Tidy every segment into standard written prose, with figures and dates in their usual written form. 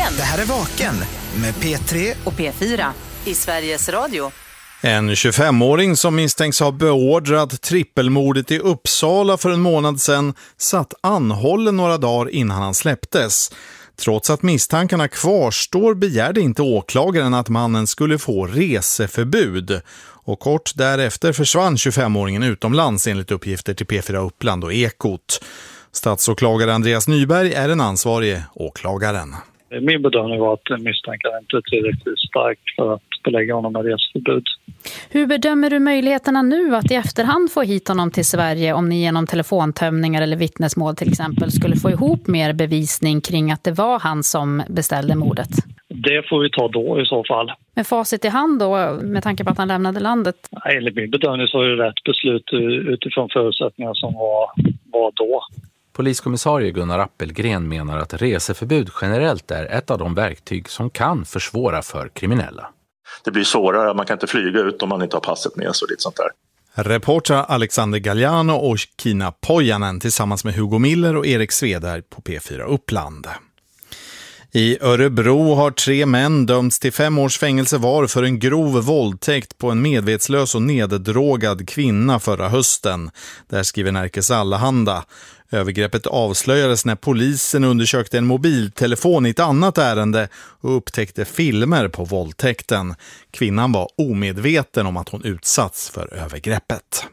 Vaken. Det här är Vaken med P3 och P4 i Sveriges Radio. En 25-åring som misstänks ha beordrat trippelmordet i Uppsala för en månad sedan satt anhållen några dagar innan han släpptes. Trots att misstankarna kvarstår begärde inte åklagaren att mannen skulle få reseförbud. Och kort därefter försvann 25-åringen utomlands enligt uppgifter till P4 Uppland och Ekot. Statsåklagare Andreas Nyberg är den ansvarige åklagaren. Min bedömning var att misstanken inte är tillräckligt stark för att belägga honom med reseförbud. Hur bedömer du möjligheterna nu att i efterhand få hit honom till Sverige om ni genom telefontömningar eller vittnesmål till exempel skulle få ihop mer bevisning kring att det var han som beställde mordet? Det får vi ta då i så fall. Med facit i hand då, med tanke på att han lämnade landet? Enligt min bedömning så är det rätt beslut utifrån förutsättningar som var då. Poliskommissarie Gunnar Appelgren menar att reseförbud generellt är ett av de verktyg som kan försvåra för kriminella. Det blir svårare, man kan inte flyga ut om man inte har passet med sig och lite sånt där. Reporter Alexander Galliano och Kina Pojanen tillsammans med Hugo Miller och Erik Svedberg på P4 Uppland. I Örebro har 3 män dömts till 5 års fängelse var för en grov våldtäkt på en medvetslös och neddrogad kvinna förra hösten. Där skriver Nerikes Allehanda. Övergreppet avslöjades när polisen undersökte en mobiltelefon i ett annat ärende och upptäckte filmer på våldtäkten. Kvinnan var omedveten om att hon utsatts för övergreppet.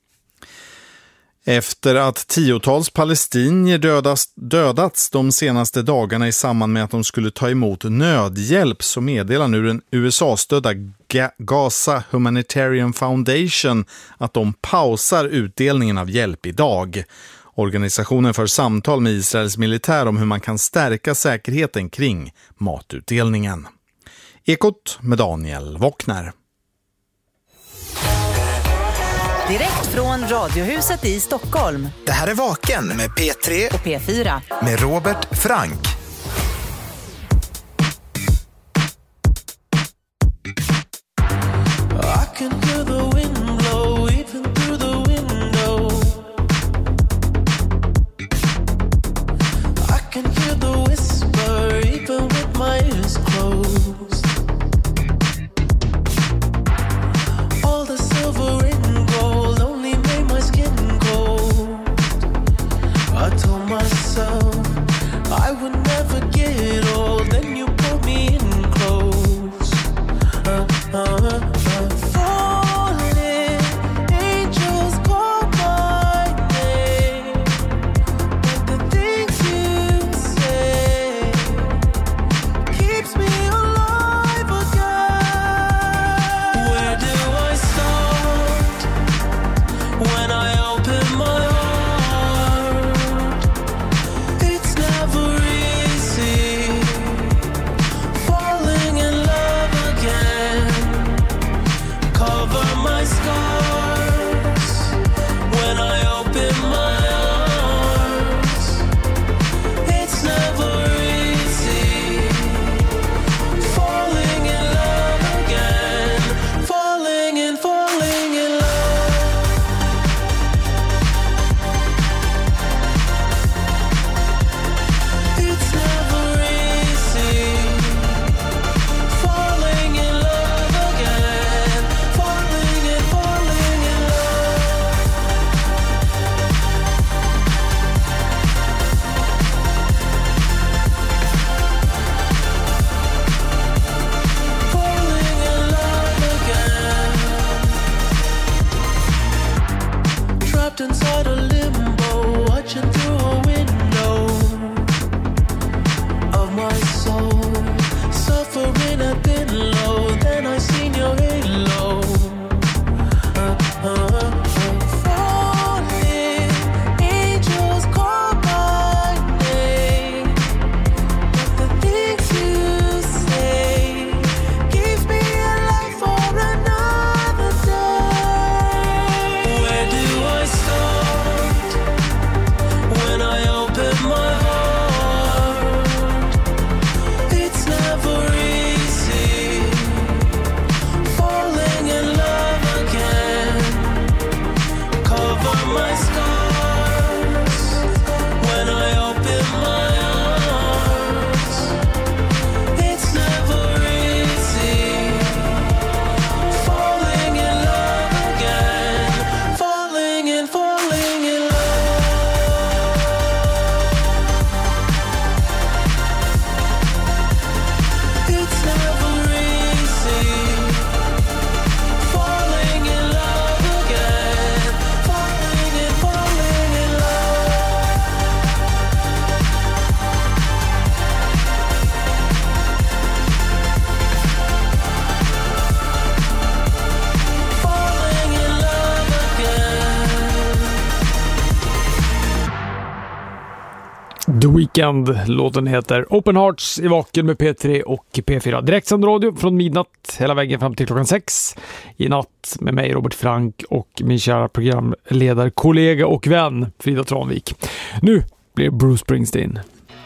Efter att 10-tals palestinier dödats de senaste dagarna i samband med att de skulle ta emot nödhjälp så meddelar nu den USA-stödda Gaza Humanitarian Foundation att de pausar utdelningen av hjälp idag. Organisationen för samtal med Israels militär om hur man kan stärka säkerheten kring matutdelningen. Ekot med Daniel Wockner. Direkt från Radiohuset i Stockholm. Det här är Vaken med P3 och P4 med Robert Frank. Fall The Weeknd. Låten heter Open Hearts i Vaken med P3 och P4. Direktsänd radio från midnatt hela vägen fram till klockan 6 i natt med mig Robert Frank och min kära programledarkollega och vän Frida Tranvik. Nu blir Bruce Springsteen.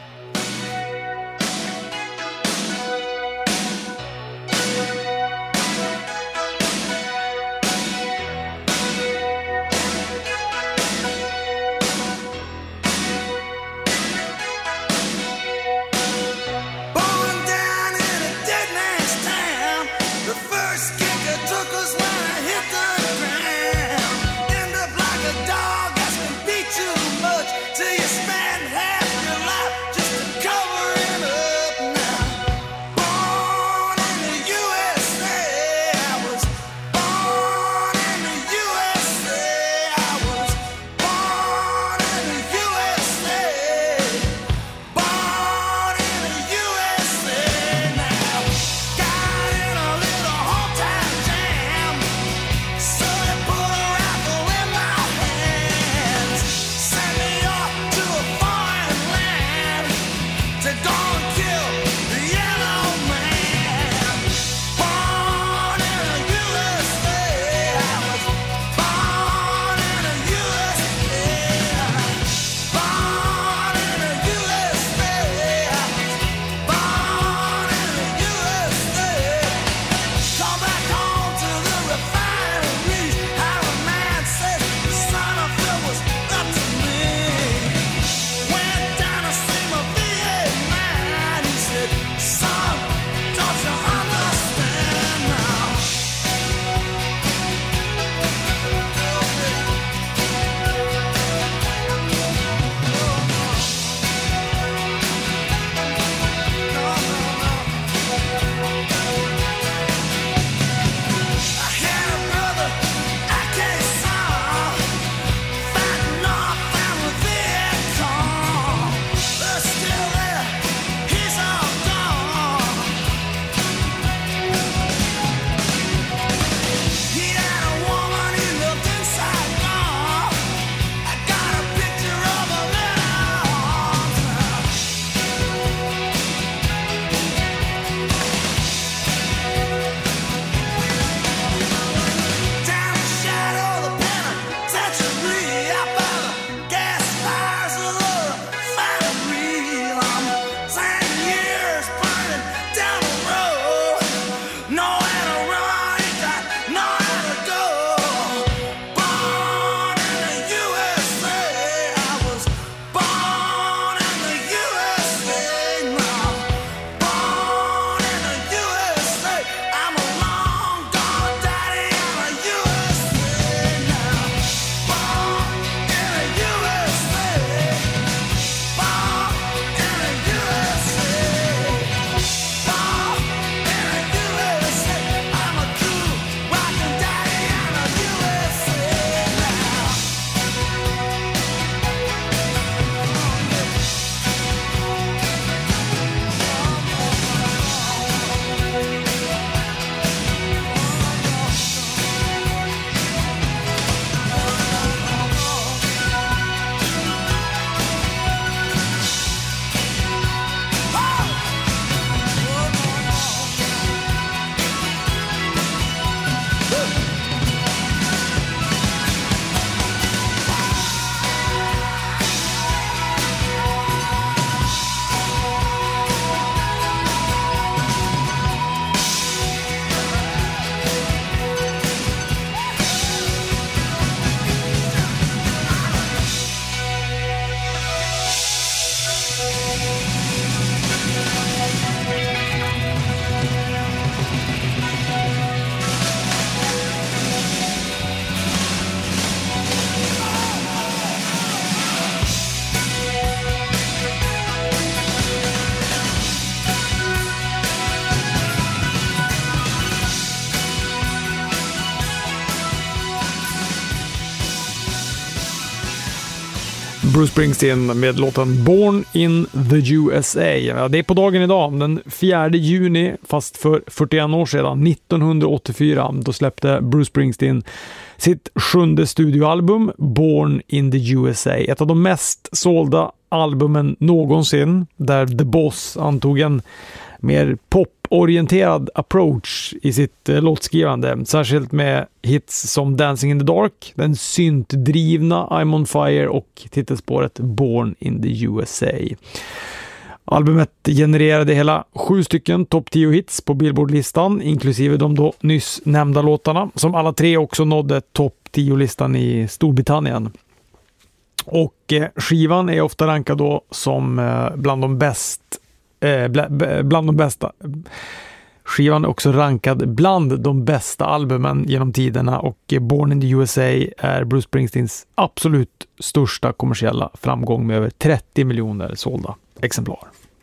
Bruce Springsteen med låten Born in the USA. Ja, det är på dagen idag, den 4 juni, fast för 41 år sedan, 1984. Då släppte Bruce Springsteen sitt 7:e studioalbum Born in the USA. Ett av de mest sålda albumen någonsin, där The Boss antog en mer poporienterad approach i sitt låtskrivande, särskilt med hits som Dancing in the Dark, den syntdrivna I'm on Fire och titelspåret Born in the USA. Albumet genererade hela 7 stycken topp 10 hits på Billboard-listan, inklusive de då nyss nämnda låtarna, som alla 3 också nådde topp 10-listan i Storbritannien. Och skivan är ofta rankad då som bland de bästa. Skivan är också rankad bland de bästa albumen genom tiderna, och Born in the USA är Bruce Springsteens absolut största kommersiella framgång med över 30 miljoner sålda exemplar.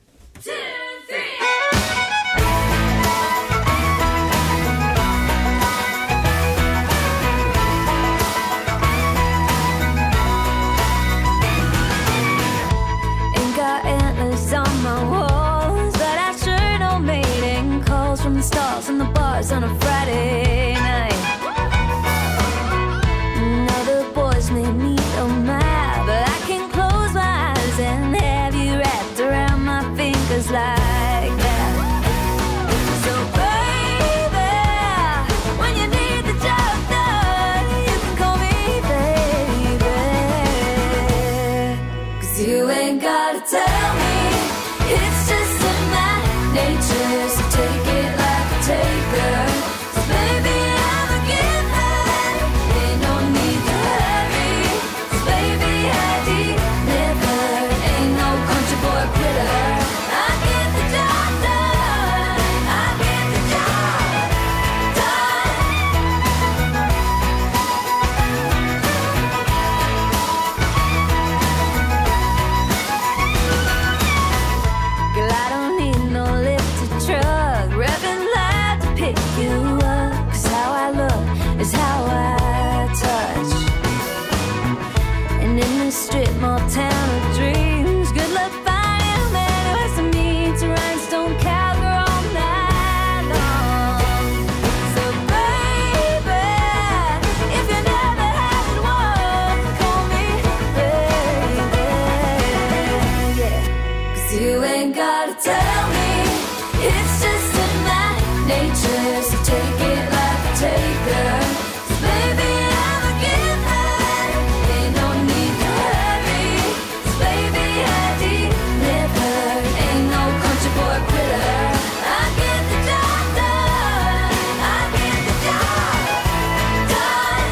On the bars on a Friday night. Other boys may need a map, but I can close my eyes and have you wrapped around my fingers like that. So baby, when you need the job done, you can call me baby. 'Cause you ain't gotta tell me, it's just in my nature, so take it like a taker. So baby, I'm a giver, ain't no need to hurry. So baby, I deliver, ain't no country boy quitter. I get the job done, I get the job done. Girl, I don't need no lifted truck, revving loud to pick you up. 'Cause how I look is how I touch. And in this strip mall town of dreams, good luck finding a man who has to meet to rhinestone cowgirl all night long. So baby, if you never had one, call me baby, yeah. 'Cause you ain't gotta tell me, it's just in my nature, so take it like a taker. So baby, I'm a giver, ain't no need to hurry. So baby, I deliver, ain't no country boy quitter. I get the job done, I get the job done.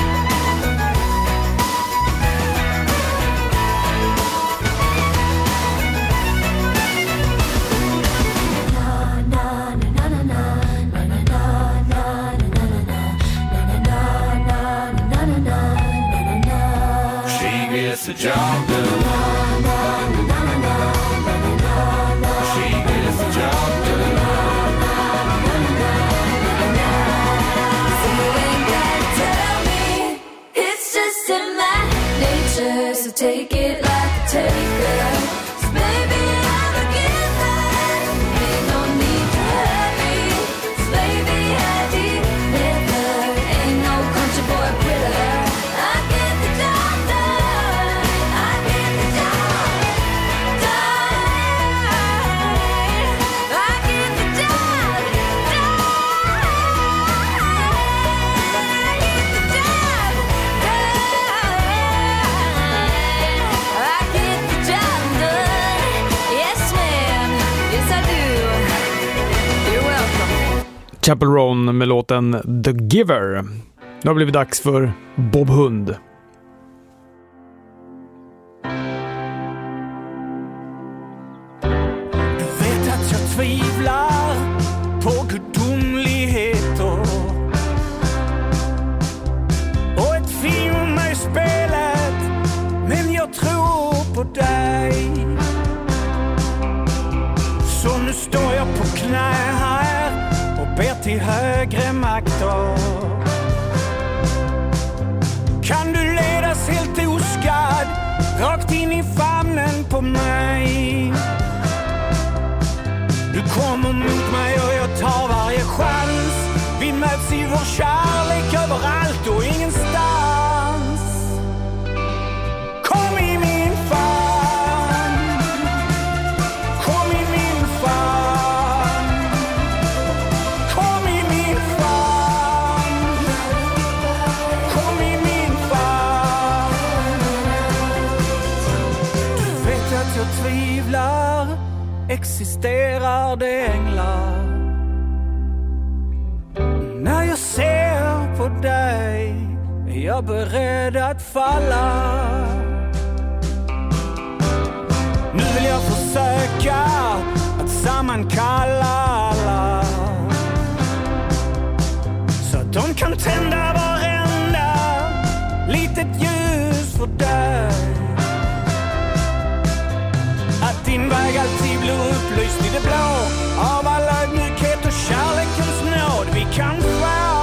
She gets the job done. She gets the job done. So you ain't gotta tell me, it's just in my nature, so take it like a taker. So baby, I'm a giver, ain't no need to hurry. So baby, I deliver, ain't no country boy quitter. I get the job done, I get the job done, I get the job done, I get the job done, I get the job done. Yes ma'am, yes I do. You're welcome. Chapel Roan med låten The Giver. Nu har det blivit dags för Bob Hund. Du vet att jag tvivlar på gudomligheter, och ett film är spelet, men jag tror på dig. Så nu står jag på knä här och ber till högre makter. Kan du ledas helt oskadd rakt in i famnen på mig? Du kommer mot mig och jag tar varje chans. Vi möts i vår kärlek överallt och ingenstans. Kom i min famn. existerar det änglar. När jag ser på dig är jag beredd att falla. Nu vill jag försöka att sammankalla alla, så att de kan tända varenda litet ljus för dig. Att din väg alltid blir upplyst i det blå av all ödmjukhet och kärlekens nåd vi kan få.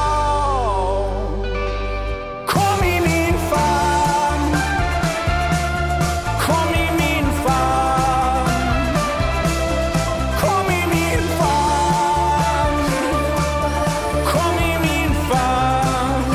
Kom i min famn, kom i min famn, kom i min famn, kom i min famn.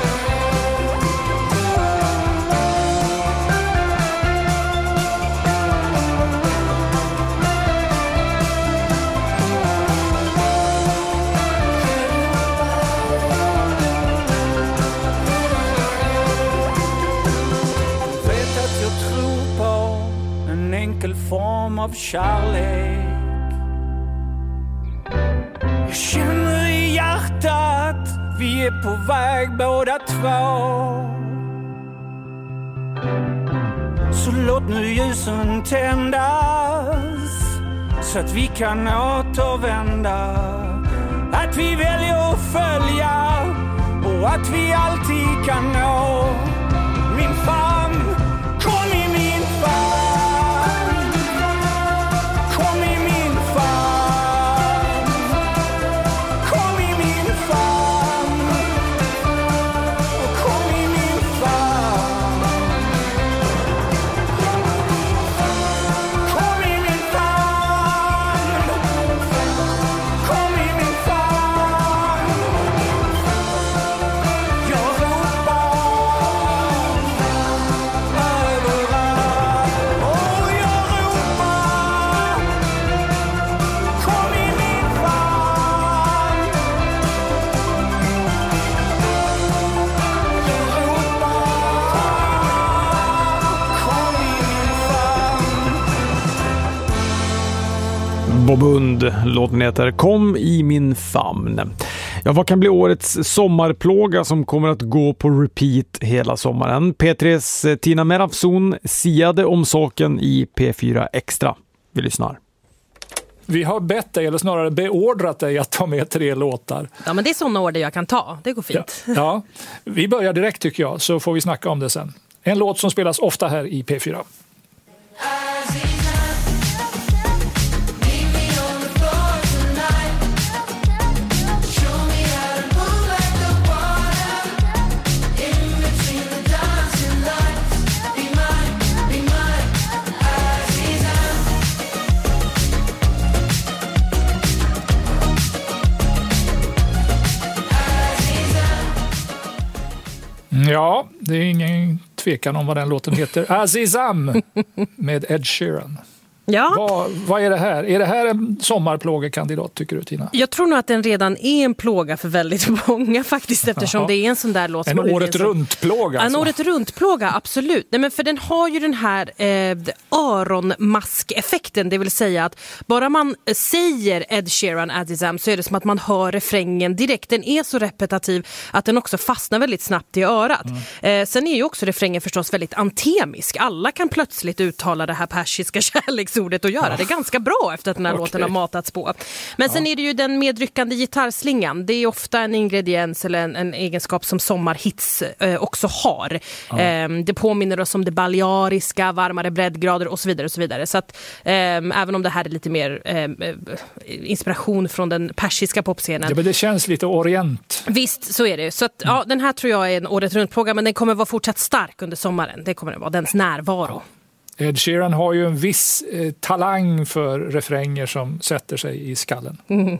Vet att jag tror på en enkel form av kärlek. Jag känner i hjärtat vi är på väg båda två. Så låt nu ljusen tändas så att vi kan återvända. Att vi väljer att följa och att vi alltid kan nå min famn. Kom i min famn, kom i min famn, kom i min famn, kom i min famn, kom i min famn, kom i min famn. Jag ropar överallt, och jag ropar kom i min famn. Jag ropar kom i min famn. Bob Hund, låten heter Kom i min famn. Ja, vad kan bli årets sommarplåga som kommer att gå på repeat hela sommaren? P3s Tina Merafson siade om saken i P4 Extra. Vi lyssnar. Vi har bett dig, eller snarare beordrat dig att ta med 3 låtar. Ja, men det är sådana order jag kan ta. Det går fint. Ja, vi börjar direkt tycker jag, så får vi snacka om det sen. En låt som spelas ofta här i P4. Ja, det är ingen tvekan om vad den låten heter. Azizam med Ed Sheeran. Ja. Vad är det här? Är det här en sommarplågekandidat tycker du, Tina? Jag tror nog att den redan är en plåga för väldigt många faktiskt, eftersom det är en sån där låt. En året runt-plåga alltså. En året runt-plåga, absolut. Nej, men för den har ju den här öronmask-effekten, det vill säga att bara man säger Ed Sheeran, Azizam, så är det som att man hör refrängen direkt. Den är så repetitiv att den också fastnar väldigt snabbt i örat. Sen är ju också refrängen förstås väldigt antemisk. Alla kan plötsligt uttala det här persiska kärleksordet och göra det ganska bra efter att den här låten har matats på. Men sen är det ju den medryckande gitarrslingan. Det är ofta en ingrediens eller en egenskap som sommarhits också har. Det påminner oss om det baleariska, varmare breddgrader och så vidare och så vidare. Så att även om det här är lite mer inspiration från den persiska popscenen. Ja, men det känns lite orient. Visst, så är det. Så att, ja, den här tror jag är en året runt-plåga, men den kommer vara fortsatt stark under sommaren. Det kommer den vara, dens närvaro. Ed Sheeran har ju en viss talang för refränger som sätter sig i skallen.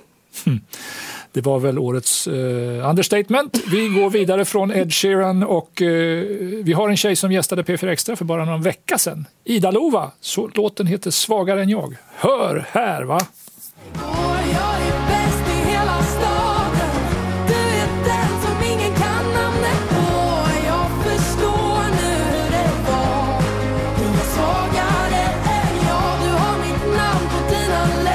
Det var väl årets understatement. Vi går vidare från Ed Sheeran och vi har en tjej som gästade P4 Extra för bara någon vecka sedan. Ida Lova, så låten heter Svagare än jag. Hör här, va? Svagare än jag, du har mitt namn på dina läppar.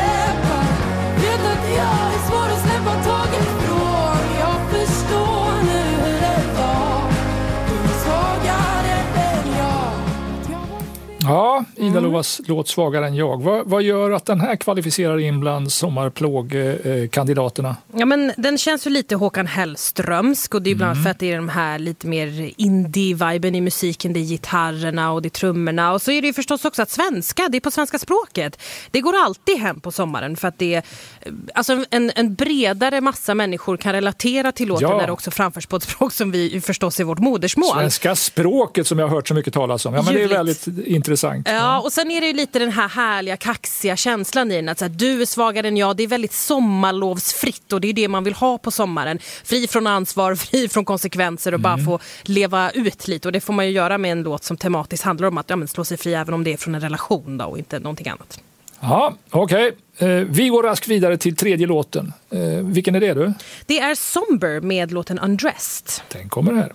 Ida Lovas låt Svagare än jag. Vad gör att den här kvalificerar in bland sommarplågkandidaterna? Ja, men den känns ju lite Håkan Hellströmsk, och det är bland annat för att det är de här lite mer indie-viben i musiken, det är gitarrerna och det är trummorna, och så är det ju förstås också att det är på svenska språket. Det går alltid hem på sommaren för att det är alltså en bredare massa människor kan relatera till låten när det också framförs på ett språk som vi förstås är vårt modersmål. Svenska språket som jag har hört så mycket talas om. Ja, men det är väldigt intressant. Ja, och sen är det ju lite den här härliga, kaxiga känslan i den. Att så här, du är svagare än jag. Det är väldigt sommarlovsfritt, och det är det man vill ha på sommaren. Fri från ansvar, fri från konsekvenser och bara få leva ut lite. Och det får man ju göra med en låt som tematiskt handlar om att slå sig fri även om det är från en relation då, och inte någonting annat. Ja, okej. Vi går raskt vidare till tredje låten. Vilken är det du? Det är Somber med låten Undressed. Den kommer här.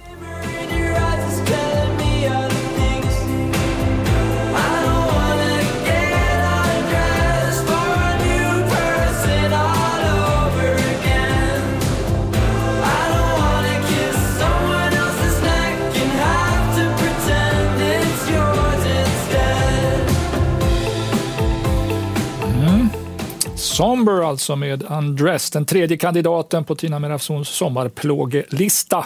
Somber alltså med Undressed, den tredje kandidaten på Tina Merafsons sommarplågelista.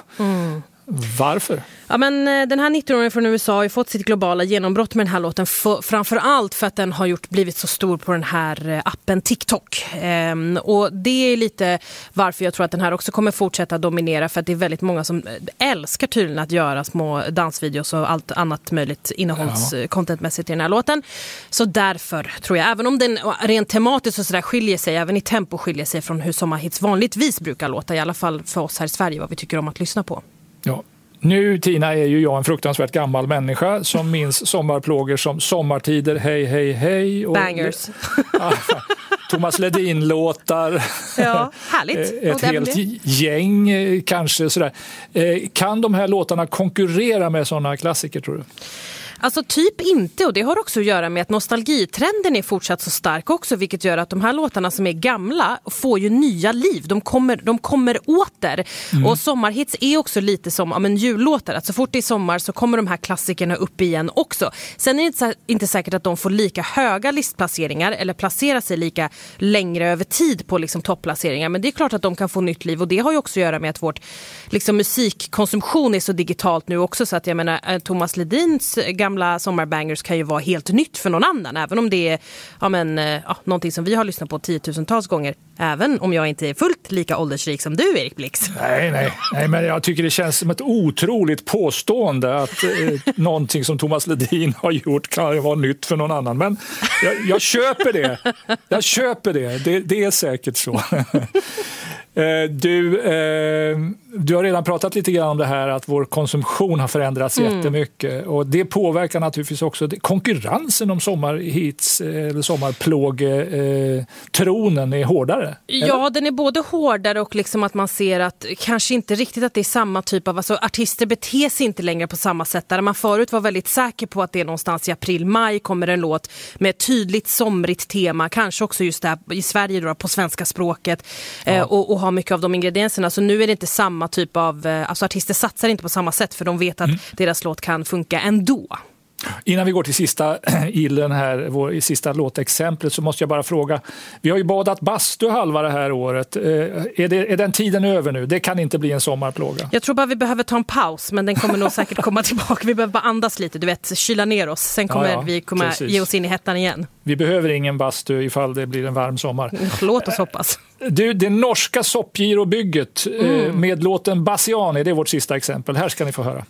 Varför? Ja, men den här 19-åringen från USA har ju fått sitt globala genombrott med den här låten, framförallt för att den har blivit så stor på den här appen TikTok. Och det är lite varför jag tror att den här också kommer fortsätta dominera, för att det är väldigt många som älskar tydligen att göra små dansvideos och allt annat möjligt innehållskontentmässigt i den här låten. Så därför tror jag, även om den rent tematiskt och sådär skiljer sig, även i tempo skiljer sig från hur sommarhits vanligtvis brukar låta, i alla fall för oss här i Sverige, vad vi tycker om att lyssna på. Ja. Nu, Tina, är ju jag en fruktansvärt gammal människa som minns sommarplågor som Sommartider, Hej, hej, hej. Och bangers. Thomas Ledin-låtar. Ja, härligt. Ett helt gäng kanske. Sådär. Kan de här låtarna konkurrera med sådana klassiker, tror du? Alltså typ inte, och det har också att göra med att nostalgitrenden är fortsatt så stark också, vilket gör att de här låtarna som är gamla får ju nya liv. De kommer åter. Och sommarhits är också lite som jullåtar. Att så fort det är sommar så kommer de här klassikerna upp igen också. Sen är det inte säkert att de får lika höga listplaceringar eller placera sig lika längre över tid på topplaceringar. Men det är klart att de kan få nytt liv, och det har ju också att göra med att vårt musikkonsumtion är så digitalt nu också, så att jag menar Thomas Ledins gamla sommarbangers kan ju vara helt nytt för någon annan, även om det är någonting som vi har lyssnat på 10 000-tals gånger, även om jag inte är fullt lika åldersrik som du, Erik Blix. Nej, men jag tycker det känns som ett otroligt påstående att någonting som Thomas Ledin har gjort kan ju vara nytt för någon annan, men jag köper det. Jag köper det. Det är säkert så. Du har redan pratat lite grann om det här att vår konsumtion har förändrats jättemycket, och det påverkar naturligtvis också konkurrensen om sommarhits eller sommarplåg-tronen är hårdare. Eller? Ja, den är både hårdare och att man ser att kanske inte riktigt att det är samma typ av, artister beter sig inte längre på samma sätt. Där man förut var väldigt säker på att det är någonstans i april-maj kommer en låt med ett tydligt somrigt tema, kanske också just där i Sverige då, på svenska språket, och ha mycket av de ingredienserna. Så nu är det inte samma typ av, artister satsar inte på samma sätt, för de vet att deras låt kan funka ändå. Innan vi går till sista illen här, i sista låtexemplet, så måste jag bara fråga, vi har ju badat bastu halva det här året. Är den tiden över nu? Det kan inte bli en sommarplåga. Jag tror bara vi behöver ta en paus, men den kommer nog säkert komma tillbaka. Vi behöver bara andas lite, du vet, kyla ner oss. Sen kommer vi ge oss in i hettan igen. Vi behöver ingen bastu ifall det blir en varm sommar. Låt oss hoppas. Du, det norska soppgirobygget med låten Bassiani, det är vårt sista exempel. Här ska ni få höra.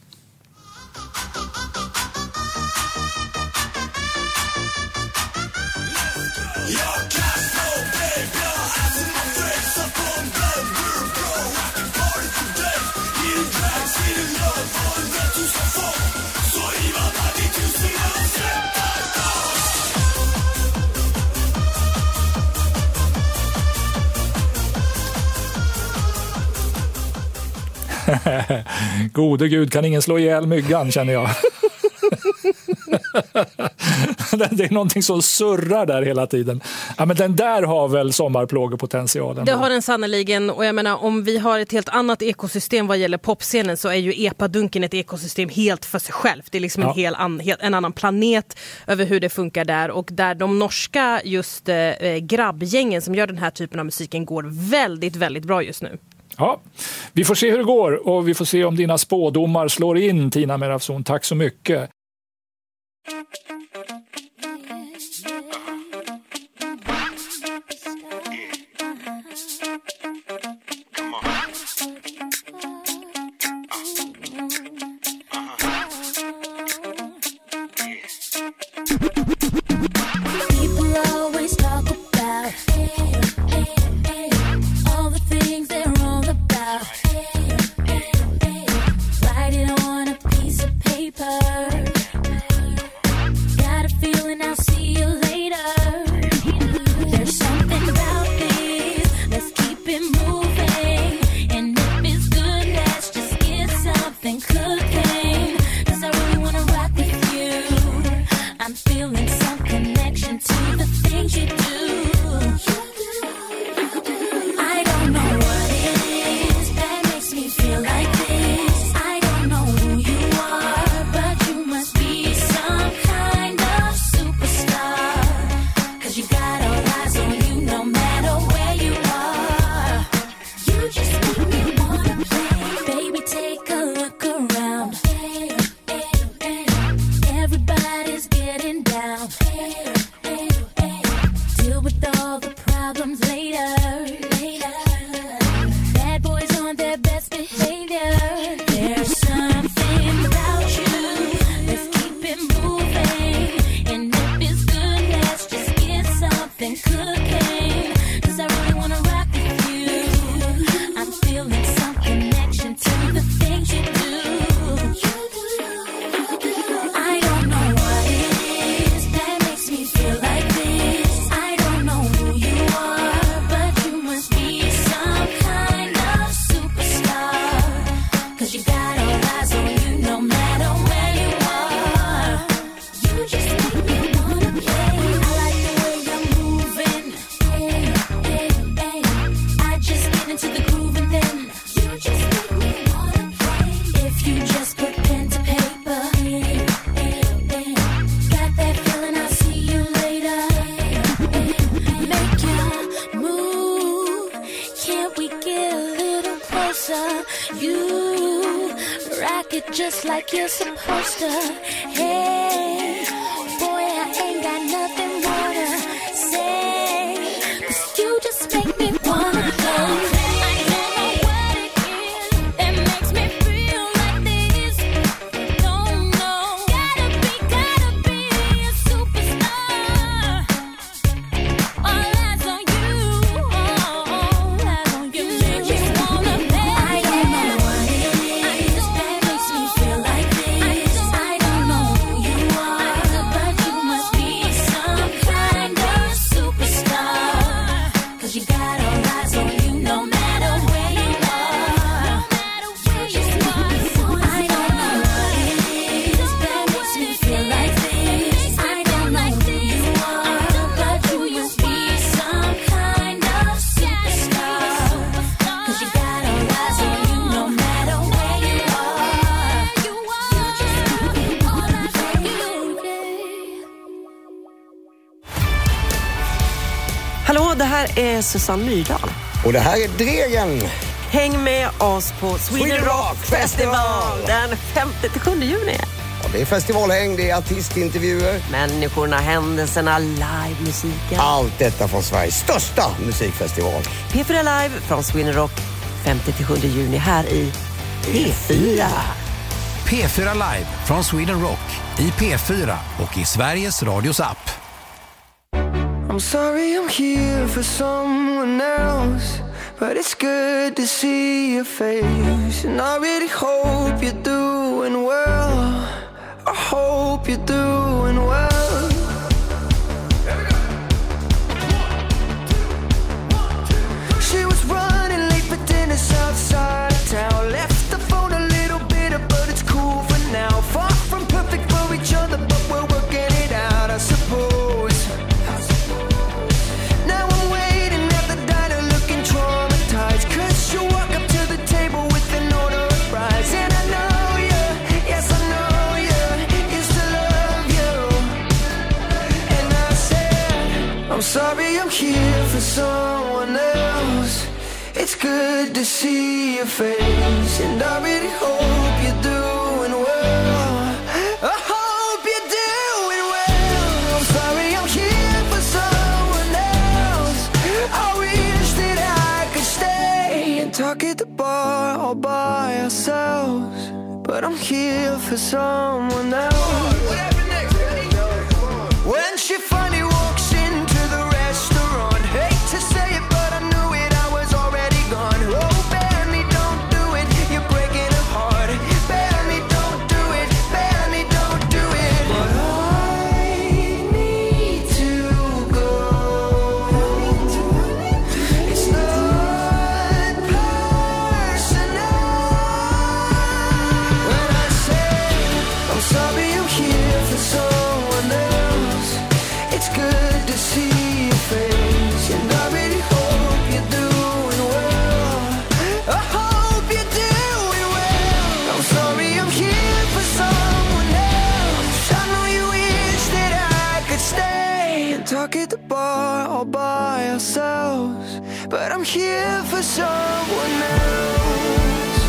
Gode Gud, kan ingen slå ihjäl myggan, känner jag. Det är någonting som surrar där hela tiden. Ja, men den där har väl sommarplågepotentialen. Det har den sannoliken, och jag menar, om vi har ett helt annat ekosystem vad gäller popscenen så är ju epadunken ett ekosystem helt för sig själv. Det är liksom en annan planet över hur det funkar där, och där de norska just grabbgängen som gör den här typen av musiken går väldigt, väldigt bra just nu. Ja, vi får se hur det går, och vi får se om dina spådomar slår in, Tina Merafson. Tack så mycket. Just like you're supposed to. Hey, boy, I ain't got nothing more to say, 'cause you just make me wanna go. Hallå, det här är Susanne Myrdal. Och det här är Dregen. Häng med oss på Sweden Rock Festival den 5-7 juni. Ja, det är festivalhäng, det är artistintervjuer. Människorna, händelserna, livemusiken. Allt detta från Sveriges största musikfestival. P4 Live från Sweden Rock 5-7 juni här i P4. P4 Live från Sweden Rock i P4 och i Sveriges Radios app. I'm sorry I'm here for someone else, but it's good to see your face. And I really hope you're doing well. I hope you're doing well. She was running late for dinner outside of town. Left the phone a little bitter, but it's cool for now. Far from perfect for each other, but we're working good to see your face, and I really hope you're doing well. I hope you're doing well. I'm sorry I'm here for someone else. I wish that I could stay and talk at the bar all by ourselves, but I'm here for someone else. When she finally walks into the restaurant, hate to say it, but I knew it, I was already gone. Oh, Benny, don't do it, you're breaking her heart. Benny, don't do it, Benny, don't do it. But I need to go. It's not personal. When I say I'm sorry I'm here for someone else, it's good to see your face, and I really hope you're doing well. I hope you're doing well. I'm sorry I'm here for someone else. I know you wish that I could stay and talk at the bar all by ourselves, but I'm here for someone else.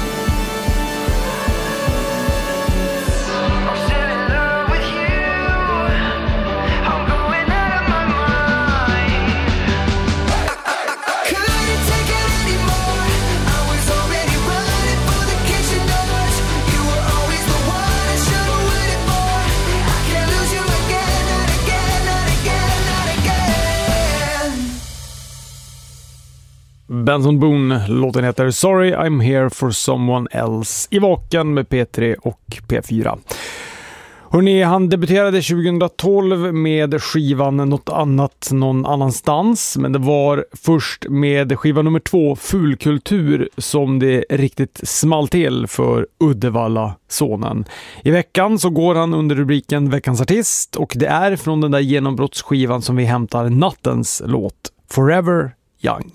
I'm still in love with you. I'm going out of my mind. Couldn't take it anymore. I was already running for the kitchen doors. You were always the one I should have waited for. I can't lose you again, not again, not again, not again. Benson Boone, låten heter Sorry I'm Here for Someone Else, i Vaken med P3 och P4. Hörrni, han debuterade 2012 med skivan Något annat någon annanstans, men det var först med skiva nummer 2, Fulkultur, som det riktigt small till för Uddevalla-sonen. I veckan så går han under rubriken Veckans artist, och det är från den där genombrottsskivan som vi hämtar nattens låt Forever Young.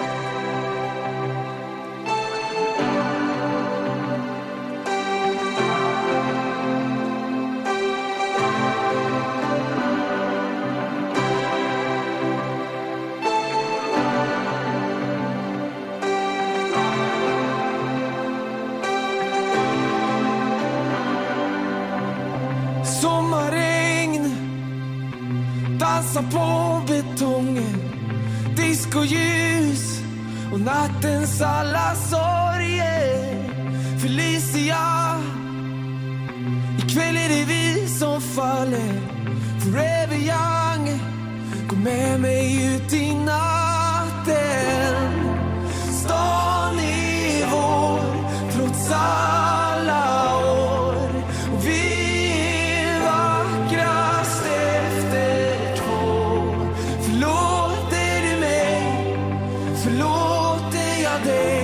Sommarregn dansar på betongen, discoljus och nattens alla sorger. Felicia, ikväll är det vi som faller. Forever young, gå med mig ut i natten. Stan är vår trots alla år, och vi är vackrast efter två. Förlåter du mig, förlåter jag dig.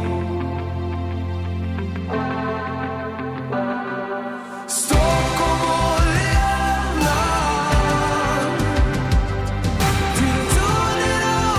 Stockholm och Lönnan, till tunneln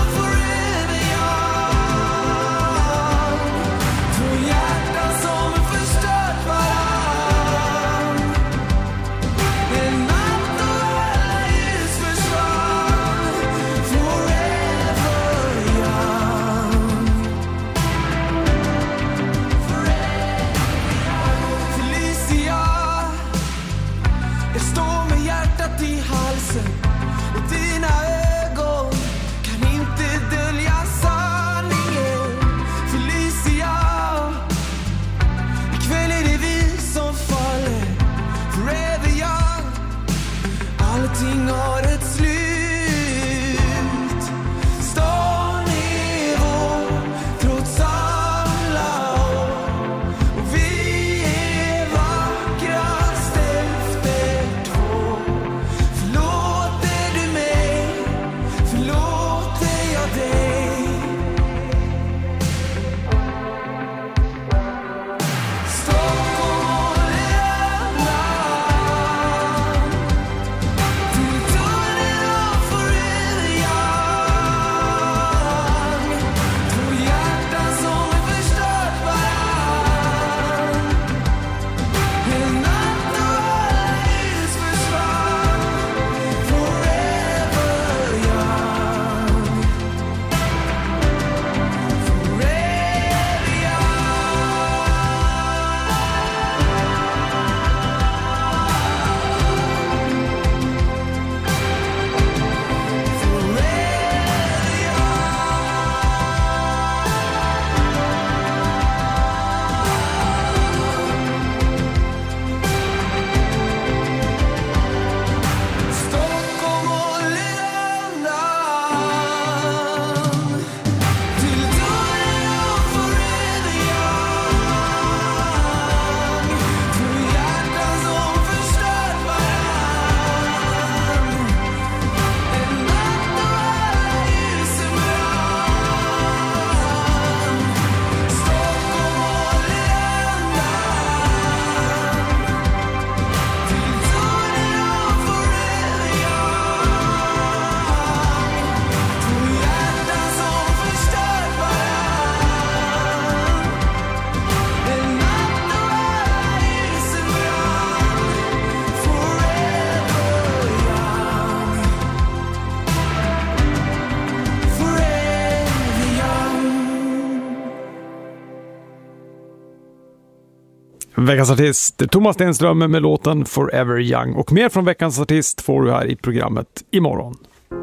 Veckans artist Thomas Stenström med låten Forever Young. Och mer från veckans artist får du här i programmet imorgon.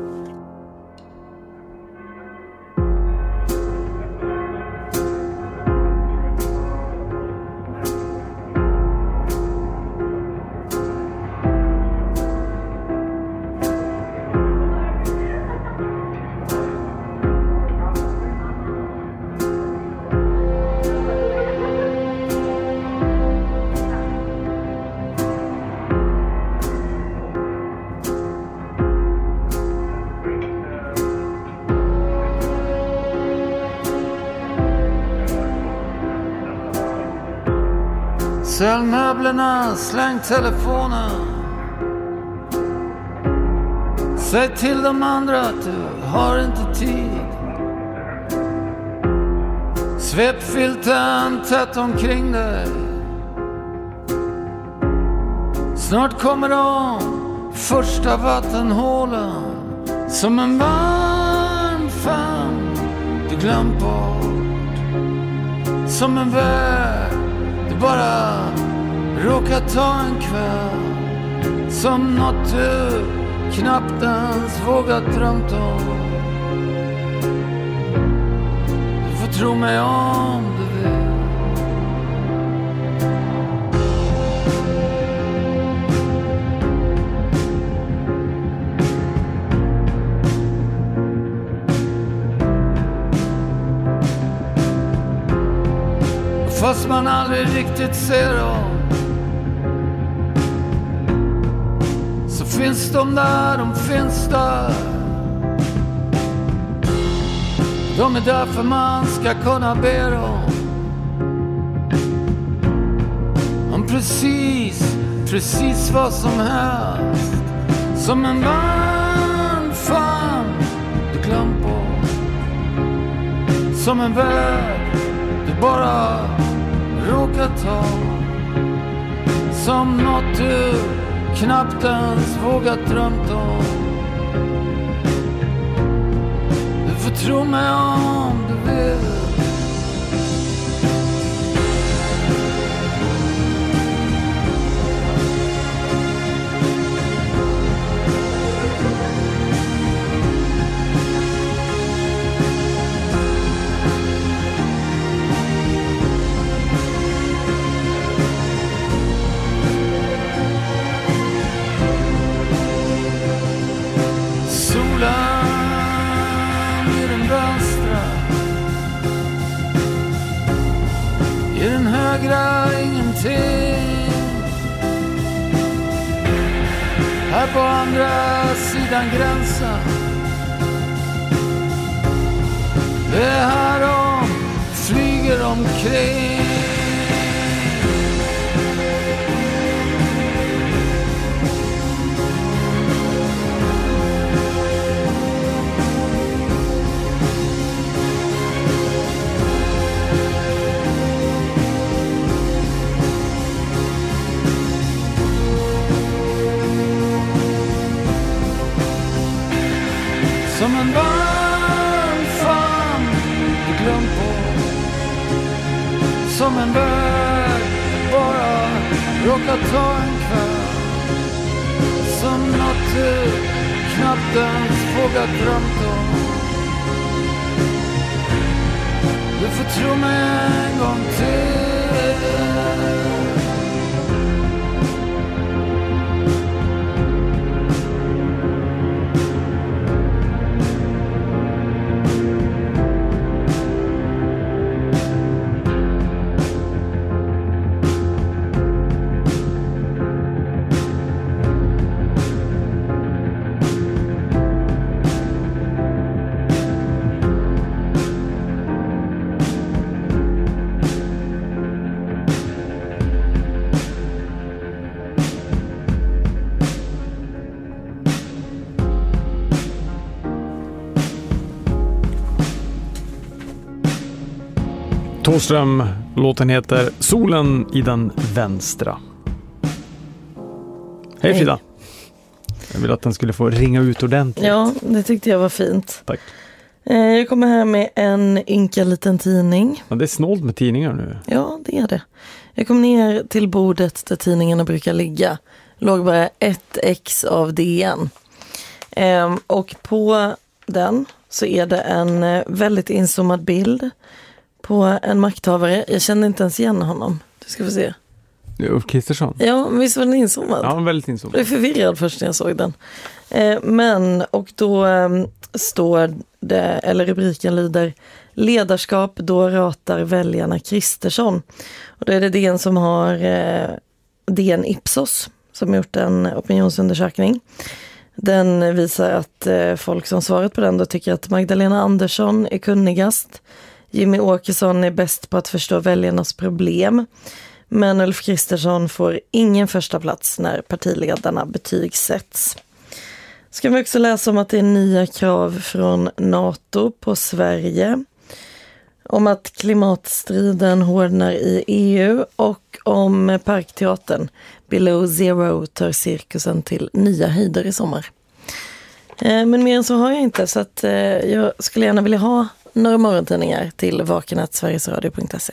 Sälj möblerna, släng telefonen. Säg till de andra att du har inte tid. Svep filten tätt omkring dig. Snart kommer de första vattenhålen. Som en varm famn du glömt bort. Som en väg du bara råkar ta en kväll. Som något du knappt ens vågat drömt om. Du får tro mig om du vill. Fast man aldrig riktigt ser dem, så finns de där, de finns där. De är därför man ska kunna be dem om precis vad som helst. Som en varm famn du glömt bort. Som en väg du bara råkar ta. Som något du knappt ens vågat drömt om. Du får tro mig om du vill. I den högra ingenting. Här på andra sidan gränsen. Det är här de flyger omkring. Som en varm famn du glömt bort. Som en väg bara råkar ta en kväll. Som något du knappt ens vågat drömt om. Du får tro mig en gång till. Thåström, låten heter Solen i den vänstra. Hej Frida. Jag vill att den skulle få ringa ut ordentligt. Ja, det tyckte jag var fint. Tack. Jag kommer här med en ynka liten tidning. Ja, det är snålt med tidningar nu. Ja, det är det. Jag kom ner till bordet där tidningarna brukar ligga. Låg bara ett ex av DN. Och på den så är det en väldigt inzoomad bild på en makthavare. Jag känner inte ens igen honom. Du ska få se. Det är Ulf Kristersson. Ja, visst var den inzoomad? Ja, väldigt inzoomad. Jag blev förvirrad först när jag såg den. Och då står det, eller rubriken lyder: ledarskap, då ratar väljarna Kristersson. Och då är det DN som har DN Ipsos som har gjort en opinionsundersökning. Den visar att folk som svarat på den då tycker att Magdalena Andersson är kunnigast. Jimmy Åkesson är bäst på att förstå väljarnas problem. Men Ulf Kristersson får ingen första plats när partiledarna betygsätts. Ska vi också läsa om att det är nya krav från NATO på Sverige. Om att klimatstriden hårdnar i EU och om Parkteatern. Below Zero tar cirkusen till nya höjder i sommar. Men mer än så har jag inte, så att jag skulle gärna vilja ha några morgontidningar till vaken@sverigesradio.se.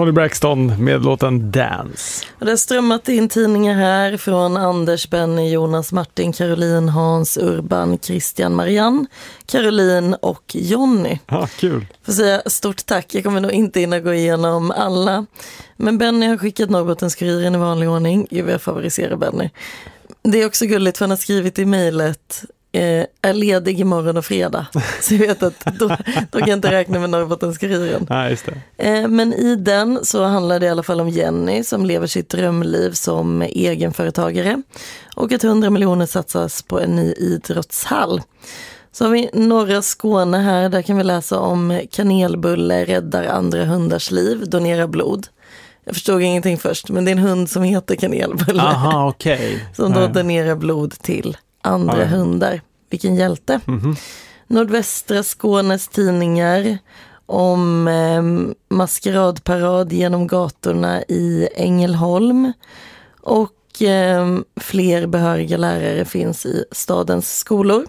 Tony Braxton med låten Dance. Och det har strömmat in tidningar här från Anders, Benny, Jonas, Martin, Caroline, Hans, Urban, Christian, Marianne, Caroline och Jonny. Ja, kul. Får säga stort tack, jag kommer nog inte hinna gå igenom alla. Men Benny har skickat Norrbottenskuriren i vanlig ordning. Gud, jag favoriserar Benny. Det är också gulligt för han har skrivit i mejlet är ledig imorgon och fredag. Så jag vet att då kan jag inte räkna med Norrbottenskuriren. Nej, just det. Men i den så handlar det i alla fall om Jenny som lever sitt drömliv som egenföretagare. Och att 100 miljoner satsas på en ny idrottshall. Så har vi norra Skåne här, där kan vi läsa om kanelbulle räddar andra hundars liv, donera blod. Jag förstod ingenting först, men det är en hund som heter kanelbulle. Aha, okej. Som då donerar blod till andra hundar. Vilken hjälte. Mm-hmm. Nordvästra Skånes tidningar om maskeradparad genom gatorna i Ängelholm. Och fler behöriga lärare finns i stadens skolor.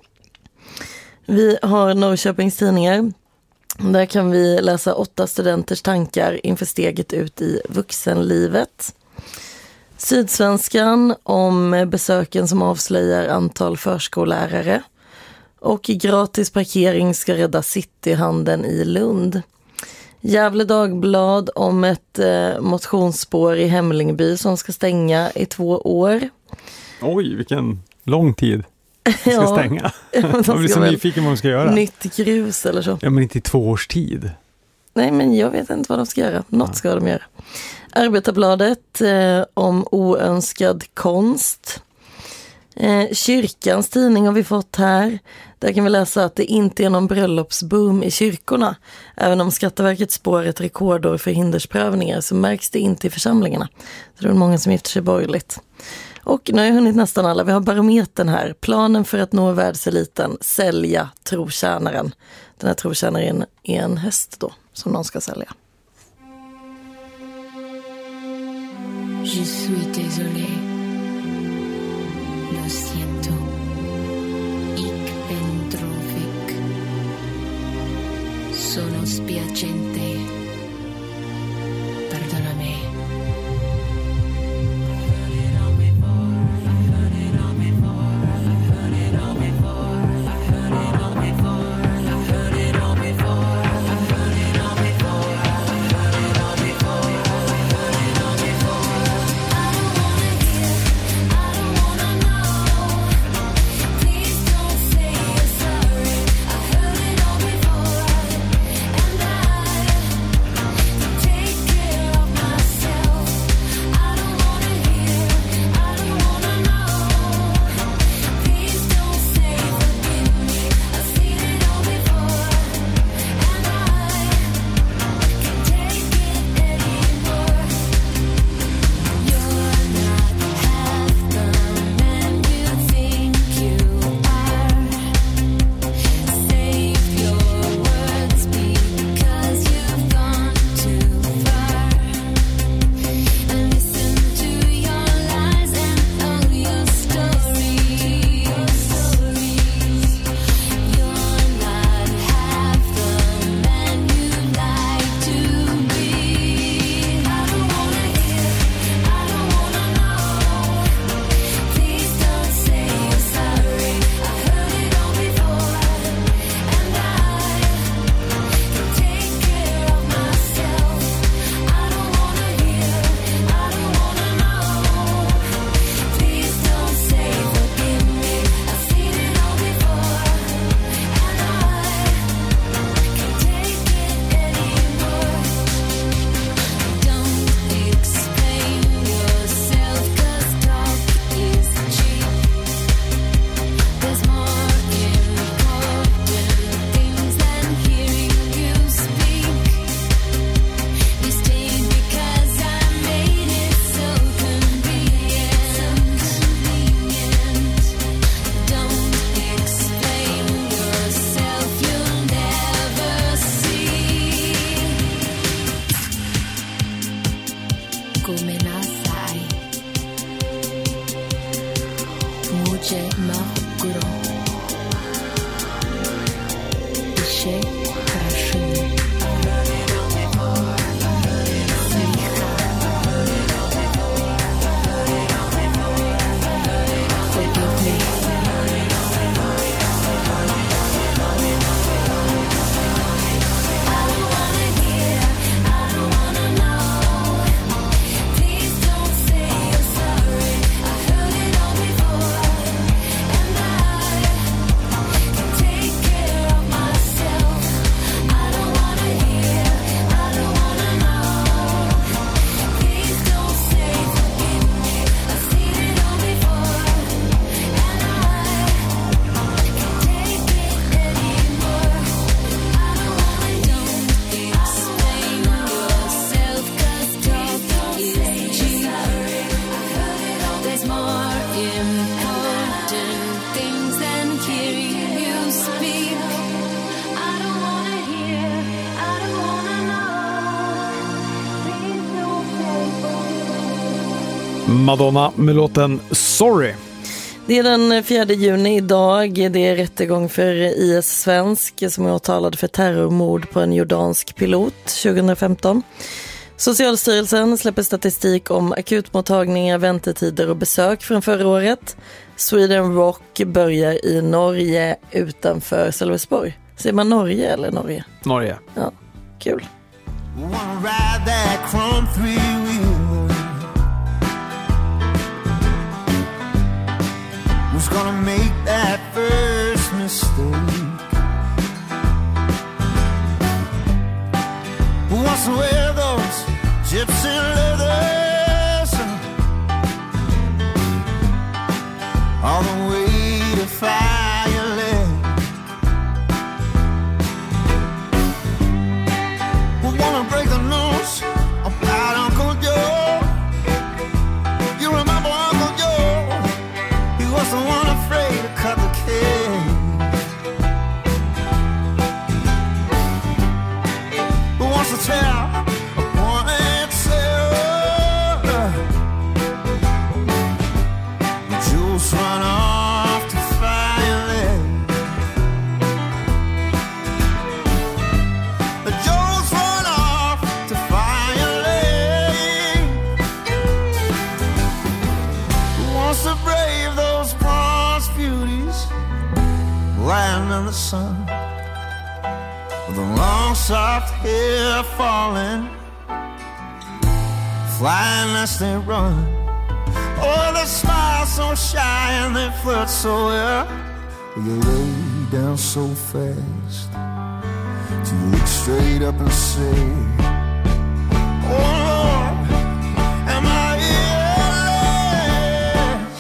Vi har Norrköpings tidningar. Där kan vi läsa 8 studenters tankar inför steget ut i vuxenlivet. Sydsvenskan om besöken som avslöjar antal förskollärare. Och gratis parkering ska rädda cityhandeln i Lund. Gefle Dagblad om ett motionsspår i Hemlingby som ska stänga i 2 år. Oj, vilken lång tid. Ska stänga. Man blir så nyfiken vad de ska göra. Nytt grus eller så. Ja, men inte i 2 års tid. Nej, men jag vet inte vad de ska göra. Något ska de göra. Arbetarbladet om oönskad konst. Kyrkans tidning har vi fått här. Där kan vi läsa att det inte är någon bröllopsboom i kyrkorna. Även om Skatteverket spår ett rekordår för hindersprövningar så märks det inte i församlingarna. Så det är många som gifter sig borgerligt. Och nu har jag hunnit nästan alla. Vi har barometern här. Planen för att nå världseliten. Sälja trotjänaren. Den här trotjänaren är en häst då som någon ska sälja. Je suis désolé. Lo siento. Ich ben trovik. Sono spiacente. Perdonami. Все хорошо. Madonna med låten Sorry. Det är den 4 juni idag. Det är rättegång för IS Svensk som är åtalad för terrormord på en jordansk pilot 2015. Socialstyrelsen släpper statistik om akutmottagningar, väntetider och besök från förra året. Sweden Rock börjar i Norge utanför Sölvesborg. Säger man Norge eller Norge? Norge. Ja, kul. Wanna ride that chrome three-wheeler. Who's gonna make that first mistake? Who wants to wear those gypsy leathers all the way to Fire Lake? Who wanna break the news about Uncle Joe? You remember Uncle Joe? He was the one afraid to cut the cake. Who wants to tell a point sailor the Jews run off to Fire Lake? The Jews run off to Fire Lake. Who wants to brave those bronze beauties, lying in the sun, with the long soft hair falling, flying as they run? Oh, they smile so shy and they flirt so well. You lay down so fast till you look straight up and say, oh Lord, am I illness?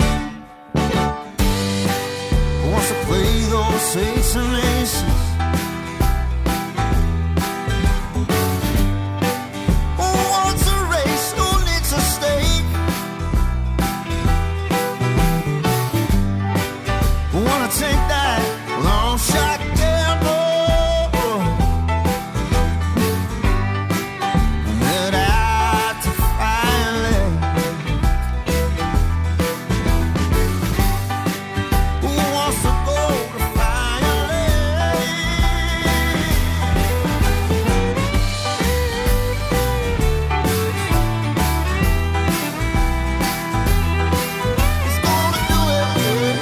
Who wants to play those eights and aces? Who wants a race? Who needs a stake? Who wanna take that long shot gamble and head out to Fire Lake? Who wants to go to Fire Lake? He's gonna do it.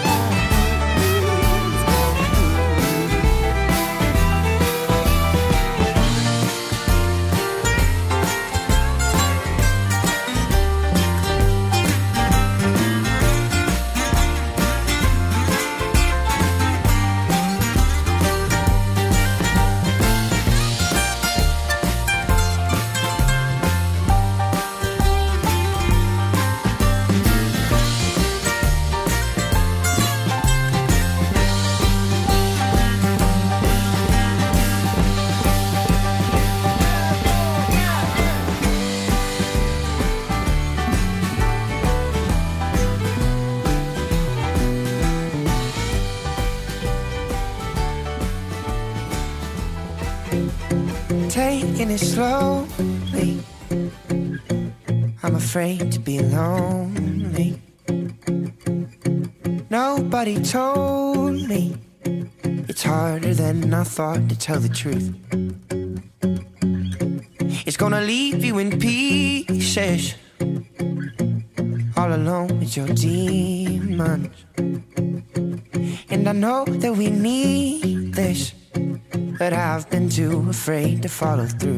Taking it slowly, I'm afraid to be lonely. Nobody told me it's harder than I thought to tell the truth. It's gonna leave you in pieces, all alone with your demons. And I know that we need this, but I've been too afraid to follow through.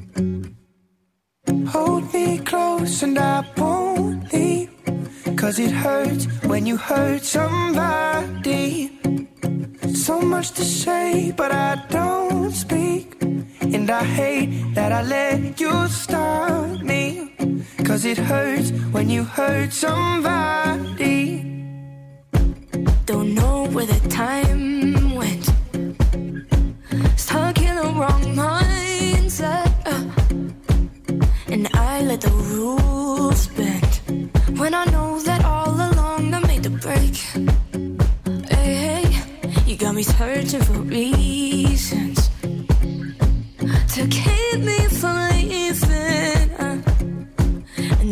Hold me close and I won't leave, 'cause it hurts when you hurt somebody. So much to say, but I don't speak. And I hate that I let you stop me, 'cause it hurts when you hurt somebody. Don't know where the time went, stuck in the wrong mindset, and I let the rules bend, when I know that all along I made the break. Hey, hey, you got me searching for reasons to keep me from leaving, and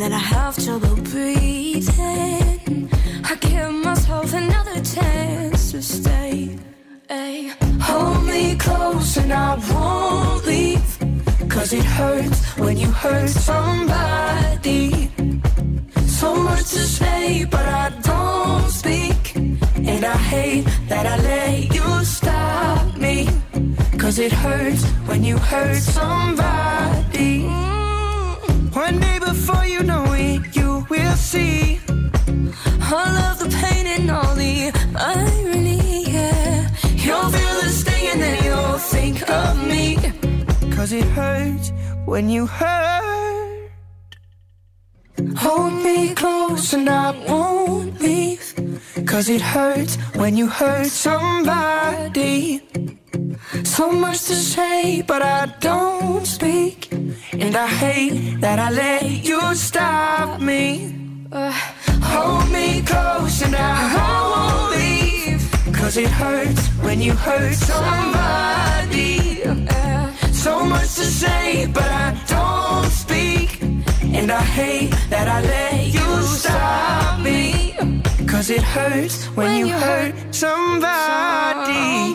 and I have trouble breathing. I give myself another chance to stay. Ay. Hold me close and I won't leave. 'Cause it hurts when you hurt somebody. So much to say but I don't speak. And I hate that I let you stop me. 'Cause it hurts when you hurt somebody. One day before you know it, you will see all of the pain and all the irony, yeah. You'll feel the sting and then you'll think of me. 'Cause it hurts when you hurt. Hold me close and I won't leave. 'Cause it hurts when you hurt somebody. So much to say but I don't speak. And I hate that I let you stop me. Hold me close and I won't leave. 'Cause it hurts when you hurt somebody. So much to say but I don't speak. And I hate that I let you stop me. 'Cause it hurts when you hurt somebody.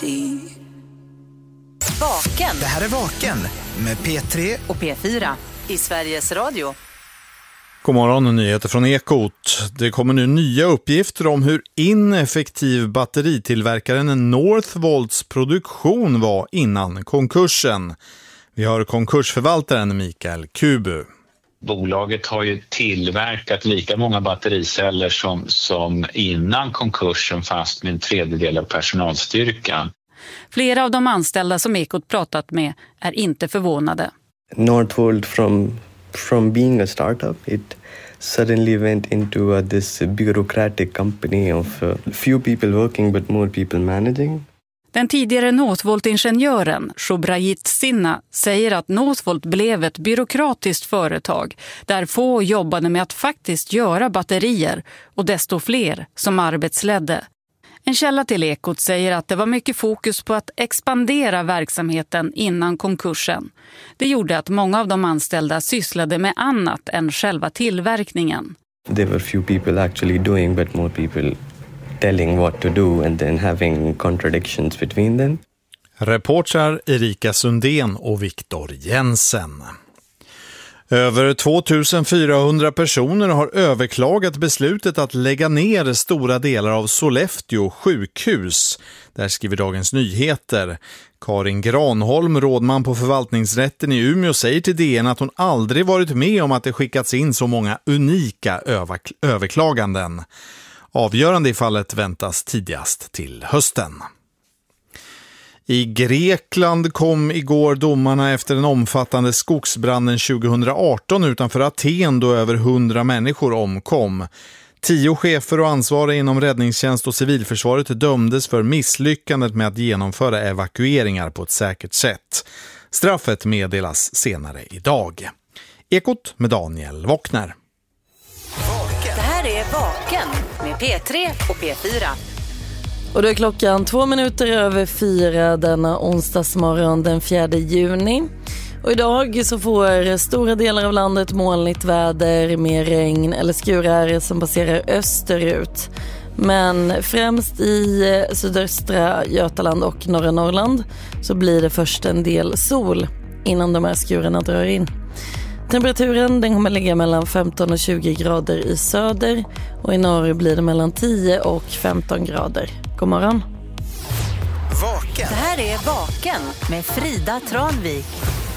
Vaken. Det här är Vaken med P3 och P4 i Sveriges Radio. God morgon och nyheter från Ekot. Det kommer nu nya uppgifter om hur ineffektiv batteritillverkaren Northvolts produktion var innan konkursen. Vi har konkursförvaltaren Mikael Kubu. Bolaget har ju tillverkat lika många battericeller som innan konkursen, fast med en tredjedel av personalstyrkan. Flera av de anställda som Ekot pratat med är inte förvånade. Northvolt from being a startup, it suddenly went into this bureaucratic company of few people working but more people managing. Den tidigare Northvolt-ingenjören Shobrajit Sinha säger att Northvolt blev ett byråkratiskt företag där få jobbade med att faktiskt göra batterier och desto fler som arbetsledde. En källa till Ekot säger att det var mycket fokus på att expandera verksamheten innan konkursen. Det gjorde att många av de anställda sysslade med annat än själva tillverkningen. There were few people actually doing but more people telling what to do and then having contradictions between them. Reportrar Erika Sundén och Viktor Jensen. Över 2400 personer har överklagat beslutet att lägga ner stora delar av Sollefteå sjukhus. Där skriver Dagens Nyheter. Karin Granholm, rådman på förvaltningsrätten i Umeå, säger till DN att hon aldrig varit med om att det skickats in så många unika överklaganden. Avgörande i fallet väntas tidigast till hösten. I Grekland kom igår domarna efter den omfattande skogsbranden 2018 utanför Aten då över 100 människor omkom. 10 chefer och ansvariga inom räddningstjänst och civilförsvaret dömdes för misslyckandet med att genomföra evakueringar på ett säkert sätt. Straffet meddelas senare idag. Ekot med Daniel Wockner. Det här är Vaken med P3 och P4. Och då är klockan 2:02 denna onsdagsmorgon den 4 juni. Och idag så får stora delar av landet molnigt väder med regn eller skurar som passerar österut. Men främst i sydöstra Götaland och norra Norrland så blir det först en del sol innan de här skurarna drar in. Temperaturen den kommer ligga mellan 15 och 20 grader i söder och i norr blir det mellan 10 och 15 grader. God morgon. Vaken. Det här är Vaken med Frida Tranvik.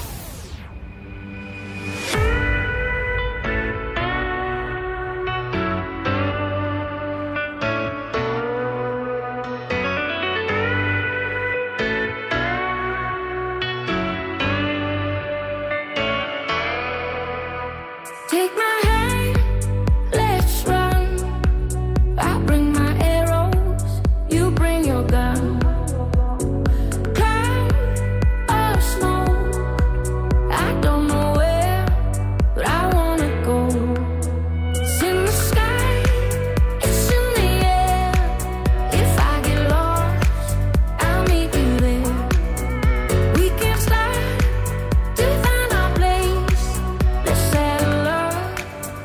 Take my hand, let's run. I bring my arrows, you bring your gun. Cloud or snow, I don't know where, but I wanna go. It's in the sky, it's in the air. If I get lost, I'll meet you there. We can start to find our place. Let's settle up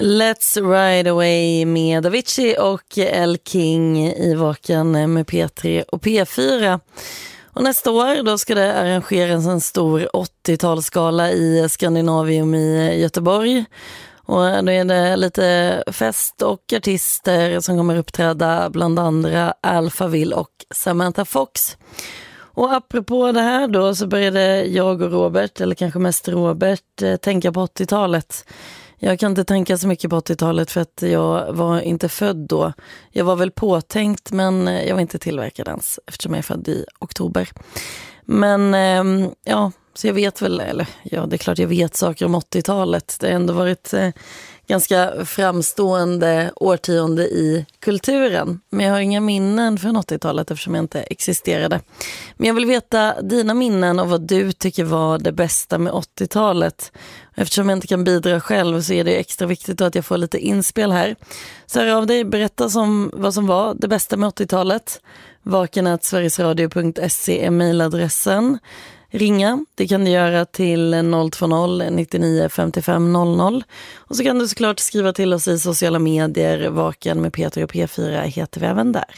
Let's Ride Away med Avicii och El King i Vaken med P3 och P4. Och nästa år då ska det arrangeras en stor 80-talsgala i Skandinavium i Göteborg. Och då är det lite fest och artister som kommer uppträda, bland andra Alphaville och Samantha Fox. Och apropå det här då så började jag och Robert, eller kanske mest Robert, tänka på 80-talet. Jag kan inte tänka så mycket på 80-talet för att jag var inte född då. Jag var väl påtänkt men jag var inte tillverkad ens eftersom jag är född i oktober. Men ja, så jag vet väl, eller ja, det är klart jag vet saker om 80-talet. Det har ändå varit ganska framstående årtionde i kulturen. Men jag har inga minnen från 80-talet eftersom jag inte existerade. Men jag vill veta dina minnen och vad du tycker var det bästa med 80-talet. Eftersom jag inte kan bidra själv så är det extra viktigt att jag får lite inspel här. Så hör av dig, berätta vad som var det bästa med 80-talet. vaken@sverigesradio.se är mejladressen. Ringa, det kan du göra till 020 99 55 00. Och så kan du såklart skriva till oss i sociala medier. Vaken med P3 och P4 heter vi även där.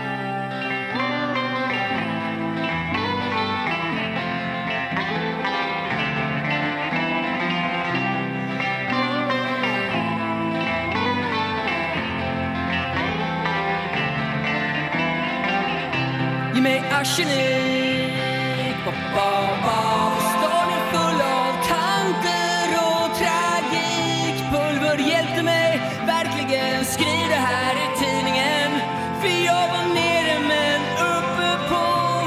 Ge mig arsenik, staden full av kanter och tragik. Pulver hjälpte mig verkligen, skriv det här i tidningen. För jag var nere men uppe på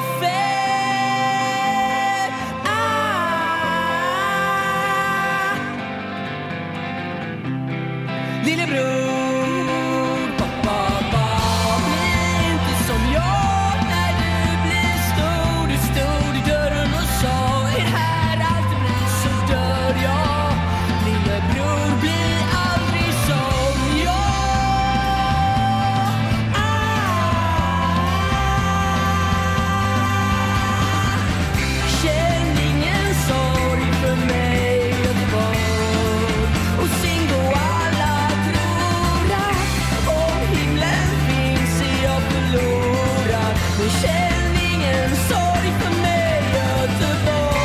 fett. Lillebror, pappa, bli inte som jag när du blir stor. Du stod i dörren och sa, är här alltid blir så dör jag. Lillebror, bli aldrig som jag. Känn ingen sorg för mig, Göteborg. Och sing då alla tror att om himlen finns är jag förlorad. Men känn ingen sorg för mig, Göteborg.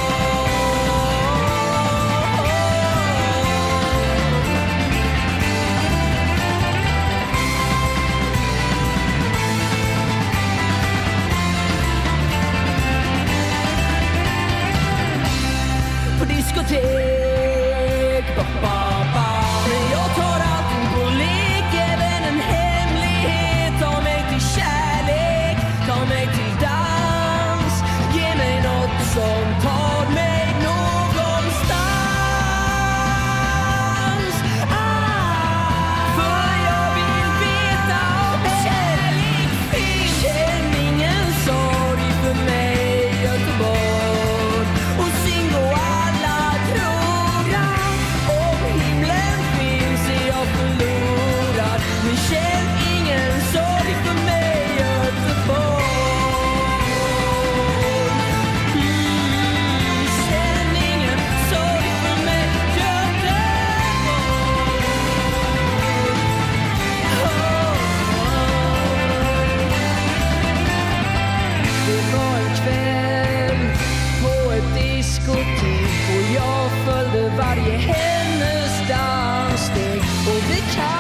På diskotek, jag tar allting på lek, även en hemlighet. Ta mig till kärlek, ta mig till dans. Ge mig något som tar mig någonstans. För jag vill veta om kärlek finns. Känn ingen sorg för mig, Göteborg. Och sing då alla tror att om himlen finns är jag förlorad. Men känn ingen sorg för mig, Göteborg. Känn ingen sorg för mig, Det var en kväll på ett diskotek och jag följde varje hennes danssteg. Och vi kan